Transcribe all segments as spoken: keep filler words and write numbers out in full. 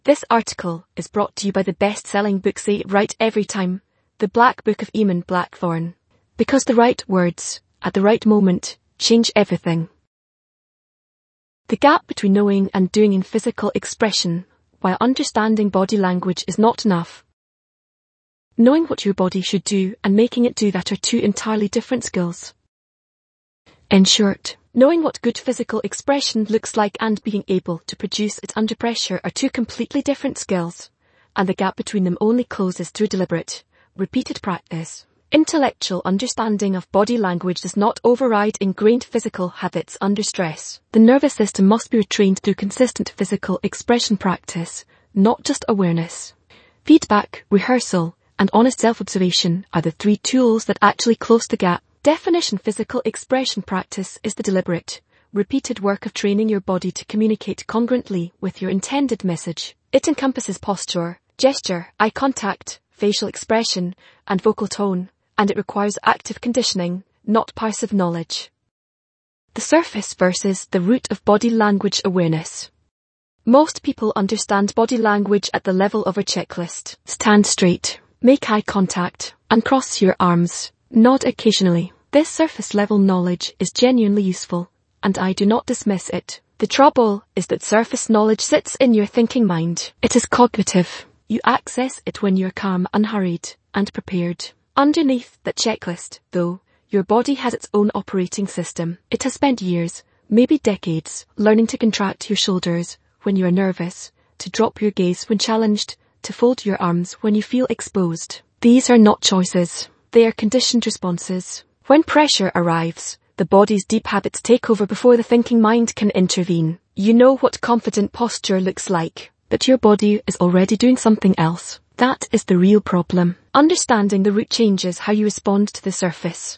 This article is brought to you by the best-selling book Say It Right Every Time, The Black Book of Eamon Blackthorne. Because the right words, at the right moment, change everything. The gap between knowing and doing in physical expression, while understanding body language is not enough. Knowing what your body should do and making it do that are two entirely different skills. In short, knowing what good physical expression looks like and being able to produce it under pressure are two completely different skills, and the gap between them only closes through deliberate, repeated practice. Intellectual understanding of body language does not override ingrained physical habits under stress. The nervous system must be retrained through consistent physical expression practice, not just awareness. Feedback, rehearsal, and honest self-observation are the three tools that actually close the gap. Definition: physical expression practice is the deliberate, repeated work of training your body to communicate congruently with your intended message. It encompasses posture, gesture, eye contact, facial expression, and vocal tone, and it requires active conditioning, not passive knowledge. The surface versus the root of body language awareness. Most people understand body language at the level of a checklist. Stand straight, make eye contact, and cross your arms. Nod occasionally. This surface-level knowledge is genuinely useful, and I do not dismiss it. The trouble is that surface knowledge sits in your thinking mind. It is cognitive. You access it when you're calm, unhurried, and prepared. Underneath that checklist, though, your body has its own operating system. It has spent years, maybe decades, learning to contract your shoulders when you are nervous, to drop your gaze when challenged, to fold your arms when you feel exposed. These are not choices. They are conditioned responses. When pressure arrives, the body's deep habits take over before the thinking mind can intervene. You know what confident posture looks like, but your body is already doing something else. That is the real problem. Understanding the root changes how you respond to the surface.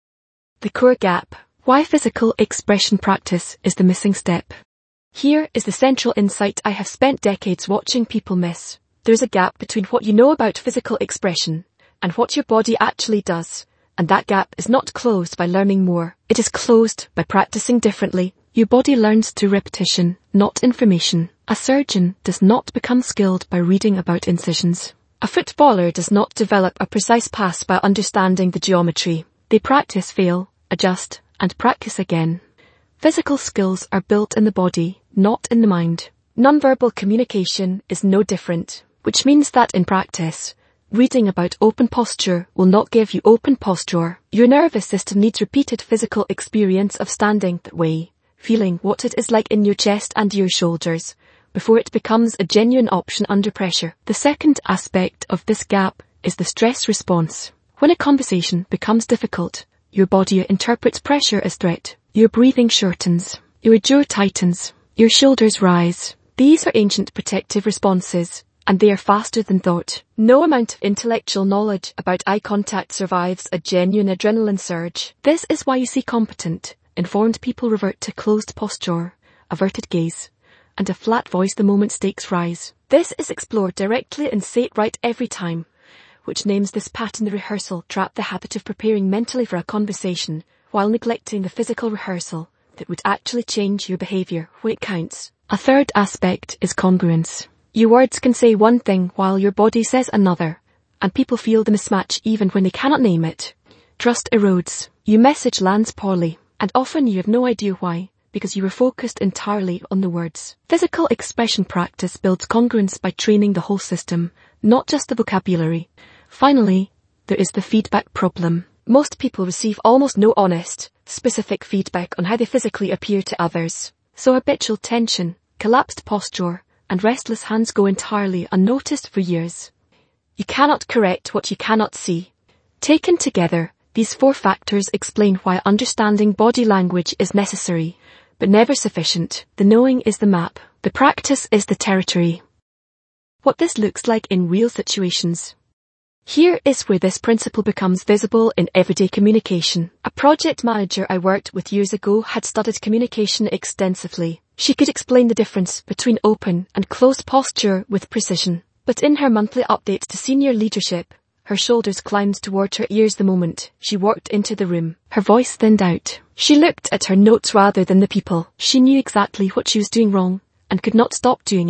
The core gap. Why physical expression practice is the missing step. Here is the central insight I have spent decades watching people miss. There's a gap between what you know about physical expression and what your body actually does, and that gap is not closed by learning more. It is closed by practicing differently. Your body learns through repetition, not information. A surgeon does not become skilled by reading about incisions. A footballer does not develop a precise pass by understanding the geometry. They practice, fail, adjust, and practice again. Physical skills are built in the body, not in the mind. Nonverbal communication is no different, which means that in practice, reading about open posture will not give you open posture. Your nervous system needs repeated physical experience of standing that way, feeling what it is like in your chest and your shoulders, before it becomes a genuine option under pressure. The second aspect of this gap is the stress response. When a conversation becomes difficult, your body interprets pressure as threat. Your breathing shortens, your jaw tightens, your shoulders rise. These are ancient protective responses, and they are faster than thought. No amount of intellectual knowledge about eye contact survives a genuine adrenaline surge. This is why you see competent, informed people revert to closed posture, averted gaze, and a flat voice the moment stakes rise. This is explored directly in Say It Right Every Time, which names this pattern the rehearsal trap, the habit of preparing mentally for a conversation while neglecting the physical rehearsal that would actually change your behavior when it counts. A third aspect is congruence. Your words can say one thing while your body says another, and people feel the mismatch even when they cannot name it. Trust erodes. Your message lands poorly, and often you have no idea why, because you were focused entirely on the words. Physical expression practice builds congruence by training the whole system, not just the vocabulary. Finally, there is the feedback problem. Most people receive almost no honest, specific feedback on how they physically appear to others. So habitual tension, collapsed posture, and restless hands go entirely unnoticed for years. You cannot correct what you cannot see. Taken together, these four factors explain why understanding body language is necessary, but never sufficient. The knowing is the map, the practice is the territory. What this looks like in real situations. Here is where this principle becomes visible in everyday communication. A project manager I worked with years ago had studied communication extensively. She could explain the difference between open and closed posture with precision. But in her monthly update to senior leadership, her shoulders climbed toward her ears the moment she walked into the room. Her voice thinned out. She looked at her notes rather than the people. She knew exactly what she was doing wrong and could not stop doing it.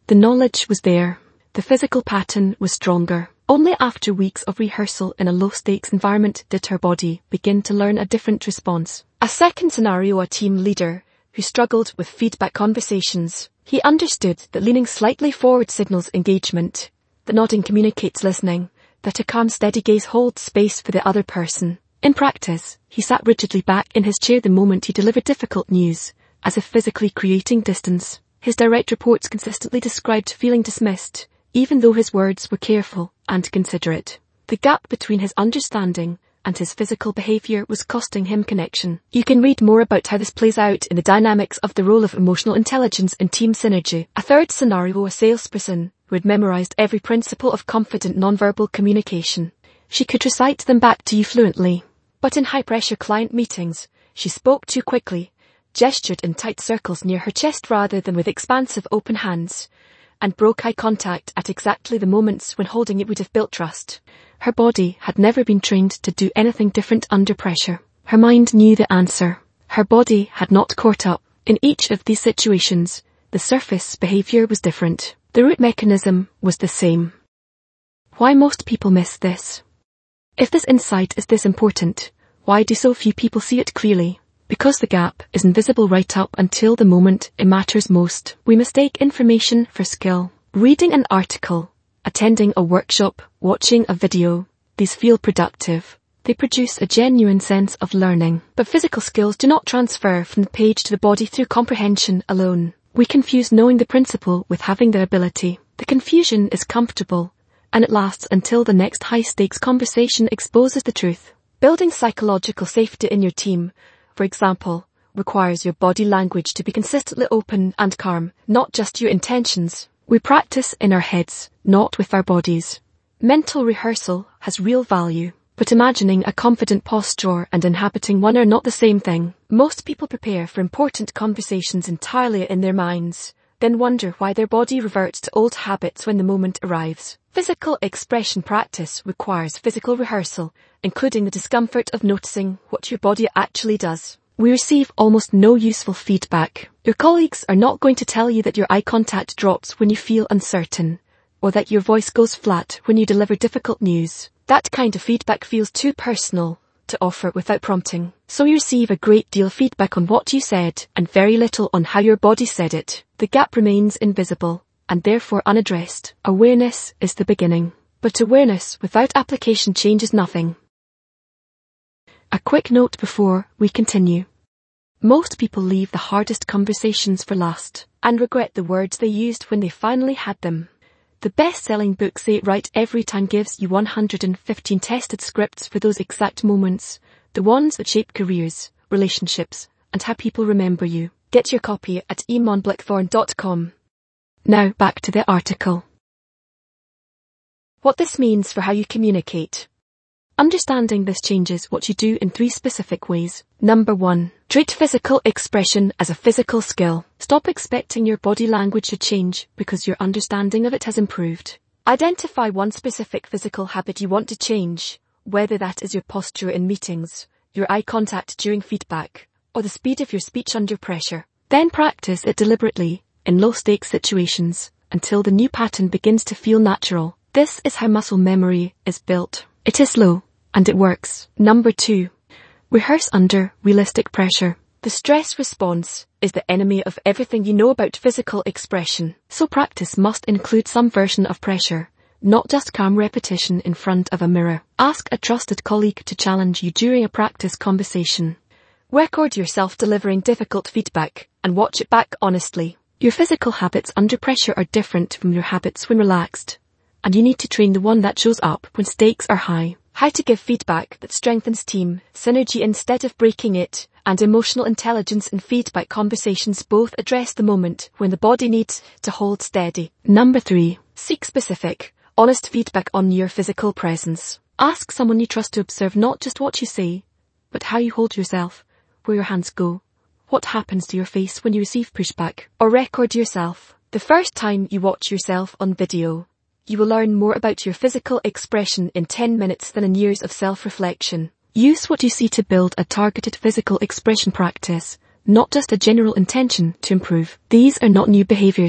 The knowledge was there. The physical pattern was stronger. Only after weeks of rehearsal in a low-stakes environment did her body begin to learn a different response. A second scenario, a team leader who struggled with feedback conversations. He understood that leaning slightly forward signals engagement, that nodding communicates listening, that a calm, steady gaze holds space for the other person. In practice, he sat rigidly back in his chair the moment he delivered difficult news, as if physically creating distance. His direct reports consistently described feeling dismissed, even though his words were careful and considerate. The gap between his understanding and his physical behaviour was costing him connection. You can read more about how this plays out in the dynamics of the role of emotional intelligence in team synergy. A third scenario, a salesperson who had memorised every principle of confident nonverbal communication. She could recite them back to you fluently. But in high-pressure client meetings, she spoke too quickly, gestured in tight circles near her chest rather than with expansive open hands, and broke eye contact at exactly the moments when holding it would have built trust. Her body had never been trained to do anything different under pressure. Her mind knew the answer. Her body had not caught up. In each of these situations, the surface behaviour was different. The root mechanism was the same. Why most people miss this? If this insight is this important, why do so few people see it clearly? Because the gap is invisible right up until the moment it matters most. We mistake information for skill. Reading an article, attending a workshop, watching a video, these feel productive. They produce a genuine sense of learning. But physical skills do not transfer from the page to the body through comprehension alone. We confuse knowing the principle with having the ability. The confusion is comfortable, and it lasts until the next high-stakes conversation exposes the truth. Building psychological safety in your team, for example, requires your body language to be consistently open and calm, not just your intentions. We practice in our heads, not with our bodies. Mental rehearsal has real value, but imagining a confident posture and inhabiting one are not the same thing. Most people prepare for important conversations entirely in their minds, then wonder why their body reverts to old habits when the moment arrives. Physical expression practice requires physical rehearsal, including the discomfort of noticing what your body actually does. We receive almost no useful feedback. Your colleagues are not going to tell you that your eye contact drops when you feel uncertain, or that your voice goes flat when you deliver difficult news. That kind of feedback feels too personal to offer without prompting. So you receive a great deal of feedback on what you said, and very little on how your body said it. The gap remains invisible, and therefore unaddressed. Awareness is the beginning. But awareness without application changes nothing. A quick note before we continue. Most people leave the hardest conversations for last, and regret the words they used when they finally had them. The best-selling book Say It Right Every Time gives you one hundred fifteen tested scripts for those exact moments, the ones that shape careers, relationships, and how people remember you. Get your copy at iman blackthorn dot com. Now back to the article. What this means for how you communicate. Understanding this changes what you do in three specific ways. Number one, treat physical expression as a physical skill. Stop expecting your body language to change because your understanding of it has improved. Identify one specific physical habit you want to change, whether that is your posture in meetings, your eye contact during feedback, or the speed of your speech under pressure. Then practice it deliberately in low-stakes situations until the new pattern begins to feel natural. This is how muscle memory is built. It is slow, and it works. Number two, rehearse under realistic pressure. The stress response is the enemy of everything you know about physical expression. So practice must include some version of pressure, not just calm repetition in front of a mirror. Ask a trusted colleague to challenge you during a practice conversation. Record yourself delivering difficult feedback and watch it back honestly. Your physical habits under pressure are different from your habits when relaxed, and you need to train the one that shows up when stakes are high. How to give feedback that strengthens team synergy instead of breaking it, and emotional intelligence and feedback conversations both address the moment when the body needs to hold steady. Number three, seek specific, honest feedback on your physical presence. Ask someone you trust to observe not just what you say, but how you hold yourself, where your hands go, what happens to your face when you receive pushback. Or record yourself. The first time you watch yourself on video, you will learn more about your physical expression in ten minutes than in years of self-reflection. Use what you see to build a targeted physical expression practice, not just a general intention to improve. These are not new behaviours.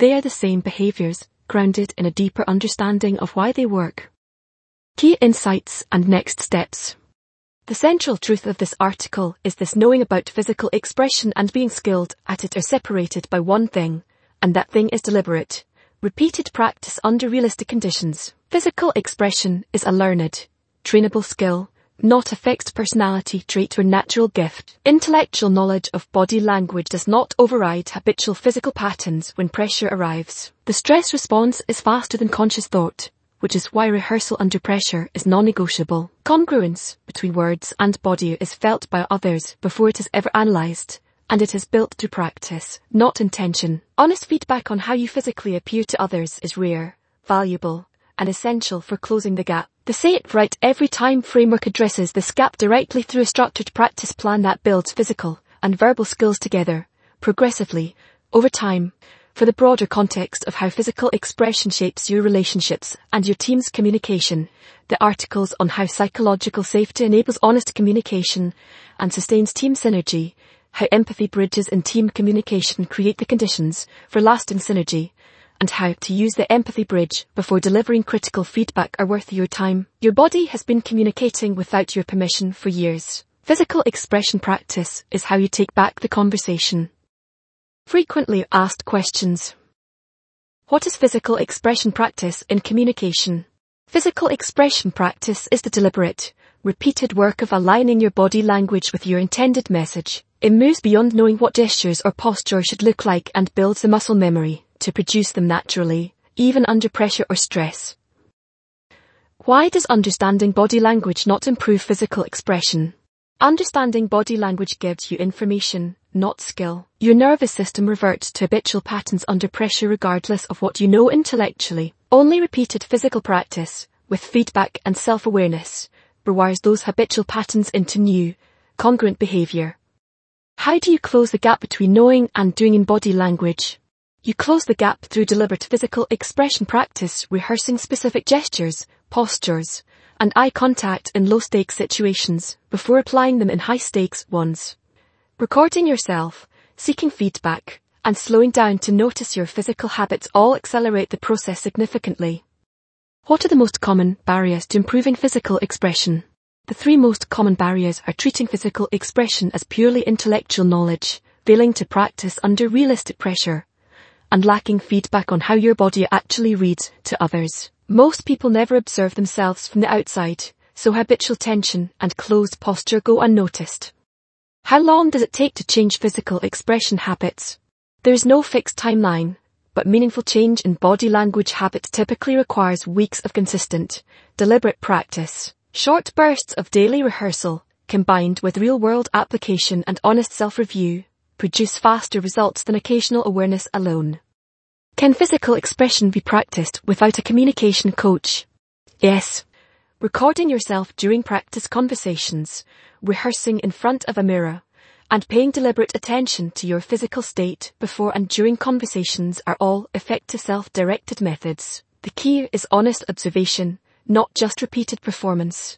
They are the same behaviors, grounded in a deeper understanding of why they work. Key insights and next steps. The central truth of this article is this: knowing about physical expression and being skilled at it are separated by one thing, and that thing is deliberate, repeated practice under realistic conditions. Physical expression is a learned, trainable skill, not a fixed personality trait or natural gift. Intellectual knowledge of body language does not override habitual physical patterns when pressure arrives. The stress response is faster than conscious thought, which is why rehearsal under pressure is non-negotiable. Congruence between words and body is felt by others before it is ever analysed, and it is built through practice, not intention. Honest feedback on how you physically appear to others is rare, valuable, and essential for closing the gap. The Say It Right Every Time framework addresses this gap directly through a structured practice plan that builds physical and verbal skills together, progressively, over time, for the broader context of how physical expression shapes your relationships and your team's communication. The articles on how psychological safety enables honest communication and sustains team synergy, how empathy bridges in team communication create the conditions for lasting synergy, and how to use the empathy bridge before delivering critical feedback are worth your time. Your body has been communicating without your permission for years. Physical expression practice is how you take back the conversation. Frequently asked questions. What is physical expression practice in communication? Physical expression practice is the deliberate, repeated work of aligning your body language with your intended message. It moves beyond knowing what gestures or posture should look like and builds the muscle memory to produce them naturally, even under pressure or stress. Why does understanding body language not improve physical expression? Understanding body language gives you information, not skill. Your nervous system reverts to habitual patterns under pressure regardless of what you know intellectually. Only repeated physical practice, with feedback and self-awareness, rewires those habitual patterns into new, congruent behavior. How do you close the gap between knowing and doing in body language? You close the gap through deliberate physical expression practice, rehearsing specific gestures, postures, and eye contact in low-stakes situations before applying them in high-stakes ones. Recording yourself, seeking feedback, and slowing down to notice your physical habits all accelerate the process significantly. What are the most common barriers to improving physical expression? The three most common barriers are treating physical expression as purely intellectual knowledge, failing to practice under realistic pressure, and lacking feedback on how your body actually reads to others. Most people never observe themselves from the outside, so habitual tension and closed posture go unnoticed. How long does it take to change physical expression habits? There is no fixed timeline, but meaningful change in body language habits typically requires weeks of consistent, deliberate practice. Short bursts of daily rehearsal, combined with real-world application and honest self-review, produce faster results than occasional awareness alone. Can physical expression be practiced without a communication coach? Yes. Recording yourself during practice conversations, rehearsing in front of a mirror, and paying deliberate attention to your physical state before and during conversations are all effective self-directed methods. The key is honest observation, not just repeated performance.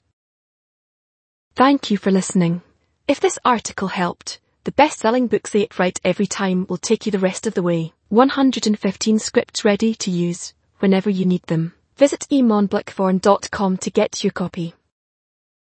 Thank you for listening. If this article helped, the best-selling book Say It Right Every Time will take you the rest of the way. one hundred fifteen scripts ready to use whenever you need them. Visit eamon blackthorn dot com to get your copy.